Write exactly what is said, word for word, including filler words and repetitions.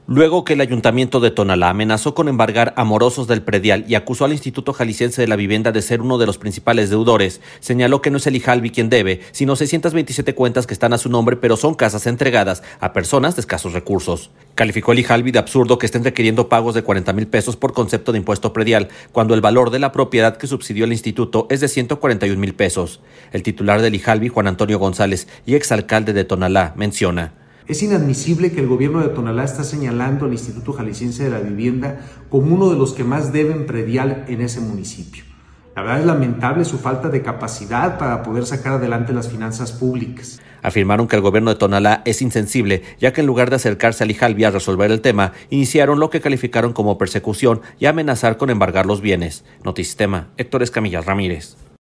Luego que el Ayuntamiento de Tonalá amenazó con embargar a morosos del predial y acusó al Instituto Jalisciense de la Vivienda de ser uno de los principales deudores, señaló que no es el IJALBI quien debe, sino seiscientas veintisiete cuentas que están a su nombre, pero son casas entregadas a personas de escasos recursos. Calificó el IJALBI de absurdo que estén requiriendo pagos de cuarenta mil pesos por concepto de impuesto predial, cuando el valor de la propiedad que subsidió el instituto es de ciento cuarenta y un mil pesos. El titular del IJALBI, Juan Antonio González, y exalcalde de Tonalá, menciona: Es inadmisible que el gobierno de Tonalá está señalando al Instituto Jalisciense de la Vivienda como uno de los que más deben predial en ese municipio. La verdad es lamentable su falta de capacidad para poder sacar adelante las finanzas públicas. Afirmaron que el gobierno de Tonalá es insensible, ya que en lugar de acercarse al IJALBI a resolver el tema, iniciaron lo que calificaron como persecución y amenazar con embargar los bienes. Notisistema, Héctor Escamilla Ramírez.